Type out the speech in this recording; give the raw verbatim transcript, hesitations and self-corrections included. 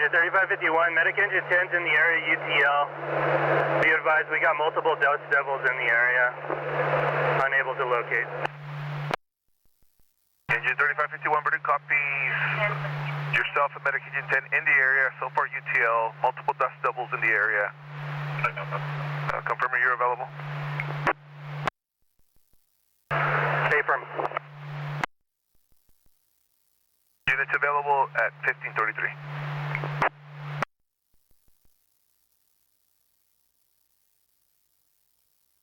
Engine thirty-five fifty-one, Medic Engine ten's in the area, U T L. Be advised, we got multiple Dust Devils in the area. Unable to locate. Engine thirty-five fifty-one, Burden copies. Yourself and Medic Engine ten in the area, so far U T L, multiple Dust Devils in the area. Uh, confirming you're available. Affirm. Units available at fifteen thirty-three.